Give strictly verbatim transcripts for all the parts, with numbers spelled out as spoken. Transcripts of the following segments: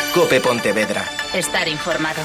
COPE Pontevedra. Estar informado.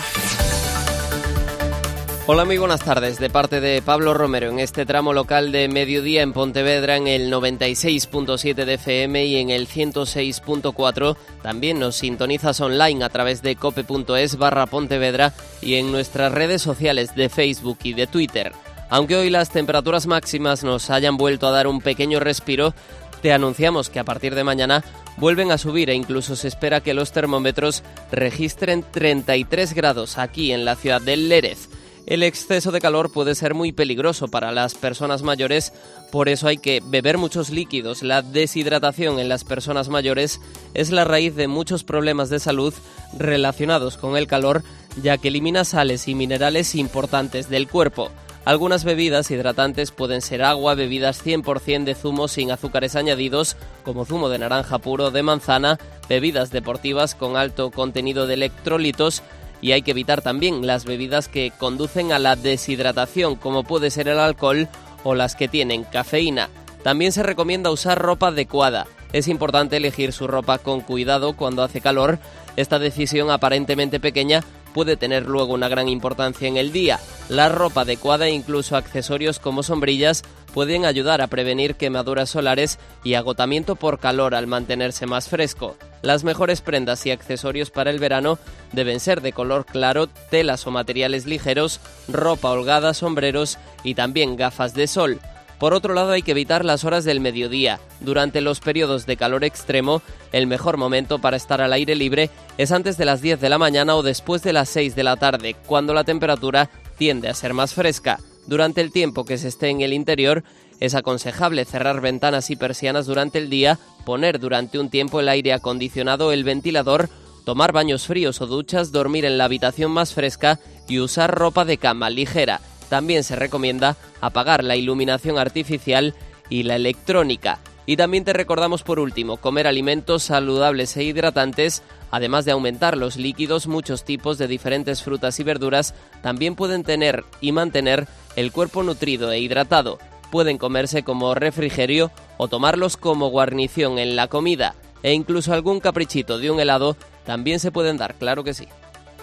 Hola, muy buenas tardes. De parte de Pablo Romero, en este tramo local de mediodía en Pontevedra, en el noventa y seis punto siete de F M y en el ciento seis punto cuatro. También nos sintonizas online a través de cope.es barra Pontevedra y en nuestras redes sociales de Facebook y de Twitter. Aunque hoy las temperaturas máximas nos hayan vuelto a dar un pequeño respiro, te anunciamos que a partir de mañana vuelven a subir e incluso se espera que los termómetros registren treinta y tres grados aquí en la ciudad de Lérez. El exceso de calor puede ser muy peligroso para las personas mayores, por eso hay que beber muchos líquidos. La deshidratación en las personas mayores es la raíz de muchos problemas de salud relacionados con el calor, ya que elimina sales y minerales importantes del cuerpo. Algunas bebidas hidratantes pueden ser agua, bebidas cien por ciento de zumo sin azúcares añadidos, como zumo de naranja puro, de manzana, bebidas deportivas con alto contenido de electrolitos, y hay que evitar también las bebidas que conducen a la deshidratación, como puede ser el alcohol o las que tienen cafeína. También se recomienda usar ropa adecuada. Es importante elegir su ropa con cuidado cuando hace calor. Esta decisión aparentemente pequeña puede tener luego una gran importancia en el día. La ropa adecuada e incluso accesorios como sombrillas pueden ayudar a prevenir quemaduras solares y agotamiento por calor al mantenerse más fresco. Las mejores prendas y accesorios para el verano deben ser de color claro, telas o materiales ligeros, ropa holgada, sombreros y también gafas de sol. Por otro lado, hay que evitar las horas del mediodía. Durante los periodos de calor extremo, el mejor momento para estar al aire libre es antes de las diez de la mañana o después de las seis de la tarde, cuando la temperatura tiende a ser más fresca. Durante el tiempo que se esté en el interior, es aconsejable cerrar ventanas y persianas durante el día, poner durante un tiempo el aire acondicionado o el ventilador, tomar baños fríos o duchas, dormir en la habitación más fresca y usar ropa de cama ligera. También se recomienda apagar la iluminación artificial y la electrónica. Y también te recordamos por último, comer alimentos saludables e hidratantes. Además de aumentar los líquidos, muchos tipos de diferentes frutas y verduras también pueden tener y mantener el cuerpo nutrido e hidratado. Pueden comerse como refrigerio o tomarlos como guarnición en la comida. E incluso algún caprichito de un helado también se pueden dar, claro que sí.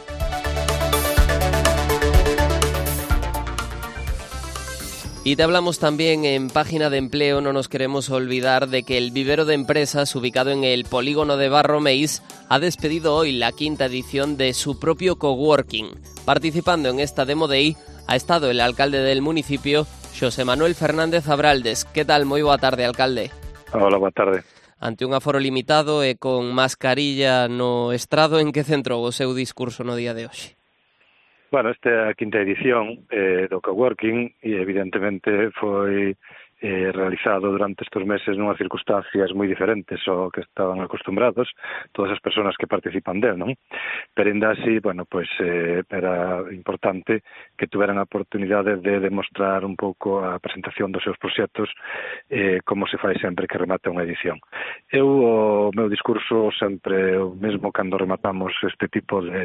Y te hablamos también en página de empleo. No nos queremos olvidar de que el vivero de empresas ubicado en el polígono de Barromeis ha despedido hoy la quinta edición de su propio coworking. Participando en esta Demo Day ha estado el alcalde del municipio, Xosé Manuel Fernández Abraldes. Que tal? Moi boa tarde, alcalde. Hola, boa tarde. Ante un aforo limitado e con mascarilla no estrado, en que centrou o seu discurso no día de hoxe? Bueno, esta é a quinta edición eh, do coworking e evidentemente foi eh, realizado durante estes meses nunhas circunstancias moi diferentes ao que estaban acostumbrados todas as persoas que participan del, non? Pero ainda así, bueno, pois eh, era importante que tuveran a oportunidade de demostrar un pouco a presentación dos seus proxectos eh, como se fai sempre que remata unha edición. Eu, o meu discurso sempre o mesmo cando rematamos este tipo de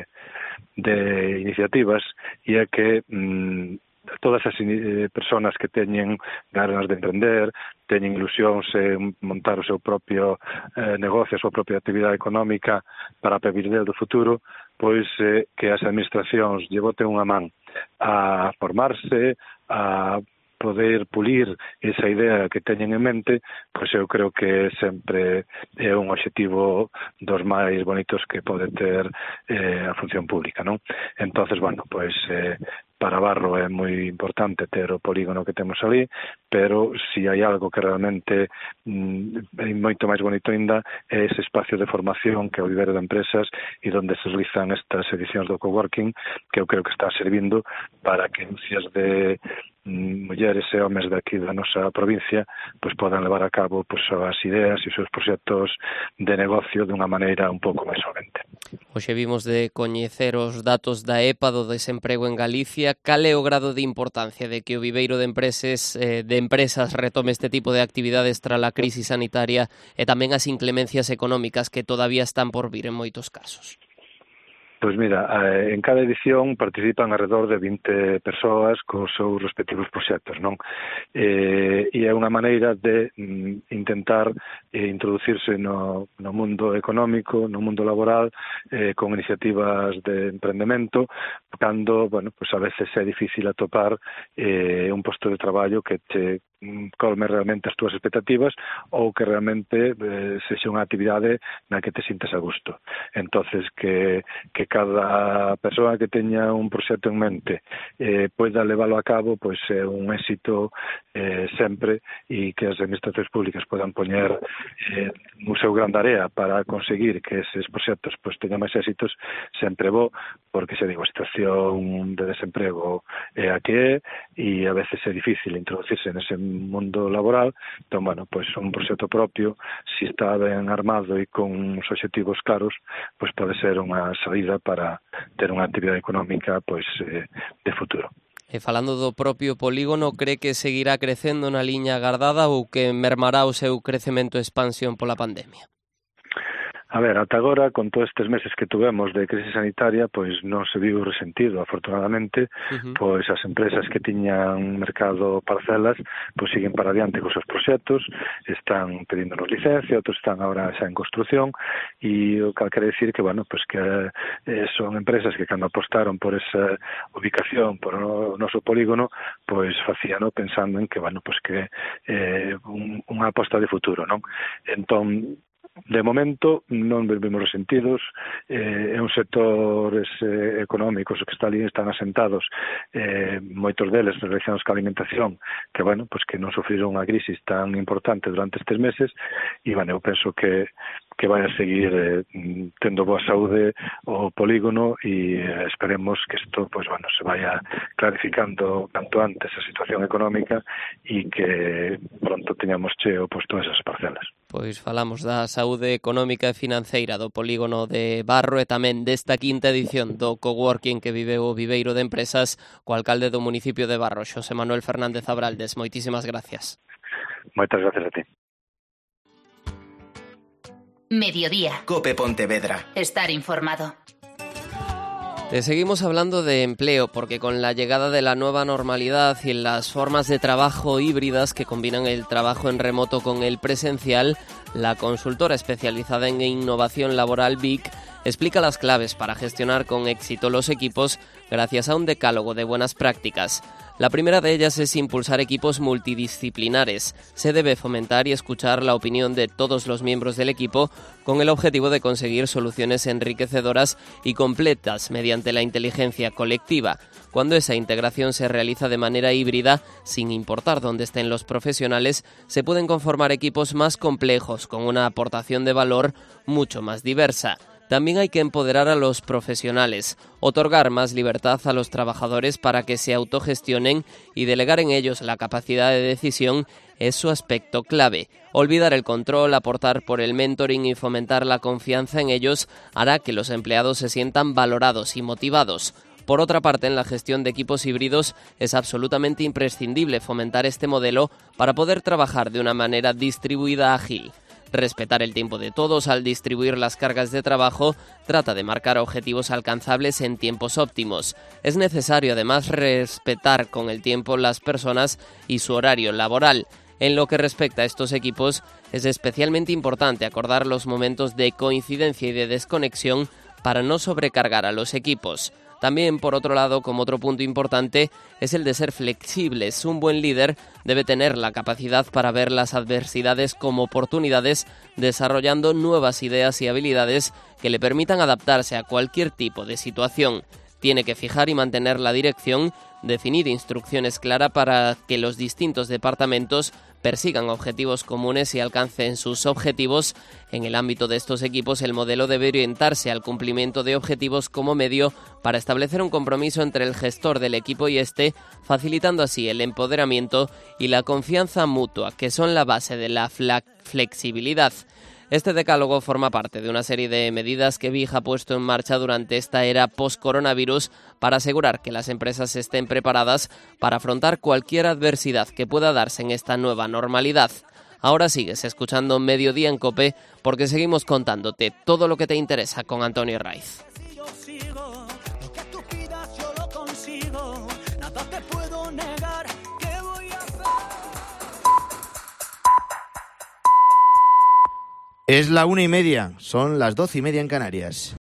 de iniciativas, e é que mm, todas as eh, persoas que teñen ganas de emprender, teñen ilusións en montar o seu propio eh, negocio, a súa propia actividade económica para prever do futuro, pois eh, que as administracións lle boten unha man a formarse, a poder pulir esa idea que teñen en mente, pois eu creo que sempre é un obxectivo dos máis bonitos que pode ter eh, a función pública, non? Entonces, bueno, pois eh, para Barro é moi importante ter o polígono que temos ali, pero si hai algo que realmente mm, é moito máis bonito ainda é ese espacio de formación que é o vivero de empresas e onde se realizan estas edicións do coworking, que eu creo que está servindo para que dúcias de mulleres e homes daqui da nosa provincia pois podan levar a cabo pois as ideas e os seus proxectos de negocio dunha maneira un pouco máis solvente. Hoxe vimos de coñecer os datos da E P A do desemprego en Galicia. Cal é o grado de importancia de que o viveiro de empresas eh, de empresas retome este tipo de actividades tras a crise sanitaria e tamén as inclemencias económicas que todavía están por vir en moitos casos? Pois mira, en cada edición participan alrededor de vinte persoas cos seus respectivos proxectos, non? Eh, e é unha maneira de mm, intentar eh, introducirse no, no mundo económico, no mundo laboral, eh, con iniciativas de emprendemento, cando, bueno, pues a veces é difícil atopar eh, un posto de traballo que te colme realmente as túas expectativas ou que realmente eh, sexa unha actividade na que te sintes a gusto. Entonces que, que cada persoa que teña un proxecto en mente eh, poida leválo a cabo, pois é un éxito eh, sempre, e que as administracións públicas podan poñer eh, un seu gran tarea para conseguir que eses proxectos pois teñan máis éxitos, sempre bo, porque se digo, a situación de desemprego é a que é, e a veces é difícil introducirse nese mundo laboral. Entón, bueno, pois un proxecto propio, se está ben armado e con uns obxectivos claros, pois pode ser unha saída para ter unha actividade económica pois eh, de futuro. E falando do propio polígono, cree que seguirá crecendo na liña agardada ou que mermará o seu crecemento e expansión pola pandemia? A ver, ata agora, con todos estes meses que tuvemos de crise sanitaria, pois non se viu resentido, afortunadamente, uh-huh. pois as empresas que tiñan mercado parcelas, pois siguen para adiante cos seus proxectos, están pedíndonos licencia, outros están agora xa en construción, e o que quere decir que, bueno, pois que eh, son empresas que cando apostaron por esa ubicación, por o noso polígono, pois facíano pensando en que, bueno, pois que eh, un, unha aposta de futuro, non? Entón, de momento non vemos resentidos, eh, é un sectores eh, económicos que está ali, están asentados, eh, moitos deles relacionados ca alimentación, que, bueno, pues que non sufriron unha crisis tan importante durante estes meses, e, bueno, eu penso que que vai a seguir eh, tendo boa saúde o polígono, e eh, esperemos que isto, pues, bueno, se vaya clarificando canto antes a situación económica e que pronto teñamos cheo pues, todas esas parcelas. Pois falamos da saúde económica e financeira do polígono de Barro e tamén desta quinta edición do coworking que vive o Viveiro de Empresas co alcalde do municipio de Barro, Xosé Manuel Fernández Abraldes. Moitísimas gracias. Moitas gracias a ti. Mediodía. COPE Pontevedra. Estar informado. Te seguimos hablando de empleo porque con la llegada de la nueva normalidad y las formas de trabajo híbridas que combinan el trabajo en remoto con el presencial, la consultora especializada en innovación laboral V I C explica las claves para gestionar con éxito los equipos gracias a un decálogo de buenas prácticas. La primera de ellas es impulsar equipos multidisciplinares. Se debe fomentar y escuchar la opinión de todos los miembros del equipo con el objetivo de conseguir soluciones enriquecedoras y completas mediante la inteligencia colectiva. Cuando esa integración se realiza de manera híbrida, sin importar dónde estén los profesionales, se pueden conformar equipos más complejos con una aportación de valor mucho más diversa. También hay que empoderar a los profesionales, otorgar más libertad a los trabajadores para que se autogestionen y delegar en ellos la capacidad de decisión es su aspecto clave. Olvidar el control, aportar por el mentoring y fomentar la confianza en ellos hará que los empleados se sientan valorados y motivados. Por otra parte, en la gestión de equipos híbridos es absolutamente imprescindible fomentar este modelo para poder trabajar de una manera distribuida ágil. Respetar el tiempo de todos al distribuir las cargas de trabajo trata de marcar objetivos alcanzables en tiempos óptimos. Es necesario además respetar con el tiempo las personas y su horario laboral. En lo que respecta a estos equipos, es especialmente importante acordar los momentos de coincidencia y de desconexión para no sobrecargar a los equipos. También, por otro lado, como otro punto importante, es el de ser flexibles. Un buen líder debe tener la capacidad para ver las adversidades como oportunidades, desarrollando nuevas ideas y habilidades que le permitan adaptarse a cualquier tipo de situación. Tiene que fijar y mantener la dirección, definir instrucciones claras para que los distintos departamentos persigan objetivos comunes y alcancen sus objetivos. En el ámbito de estos equipos, el modelo debe orientarse al cumplimiento de objetivos como medio para establecer un compromiso entre el gestor del equipo y este, facilitando así el empoderamiento y la confianza mutua, que son la base de la flexibilidad. Este decálogo forma parte de una serie de medidas que V I G ha puesto en marcha durante esta era post-coronavirus para asegurar que las empresas estén preparadas para afrontar cualquier adversidad que pueda darse en esta nueva normalidad. Ahora sigues escuchando Mediodía en COPE porque seguimos contándote todo lo que te interesa con Antonio Raiz. Es la una y media, son las doce y media en Canarias.